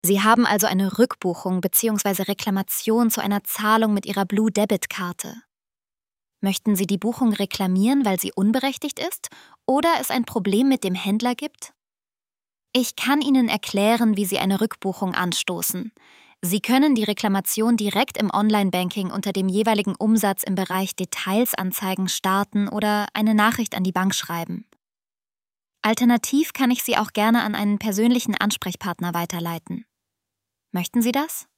Sie haben also eine Rückbuchung bzw. Reklamation zu einer Zahlung mit Ihrer Blue Debit-Karte. Möchten Sie die Buchung reklamieren, weil sie unberechtigt ist oder es ein Problem mit dem Händler gibt? Ich kann Ihnen erklären, wie Sie eine Rückbuchung anstoßen. Sie können die Reklamation direkt im Online-Banking unter dem jeweiligen Umsatz im Bereich Details anzeigen starten oder eine Nachricht an die Bank schreiben. Alternativ kann ich Sie auch gerne an einen persönlichen Ansprechpartner weiterleiten. Möchten Sie das?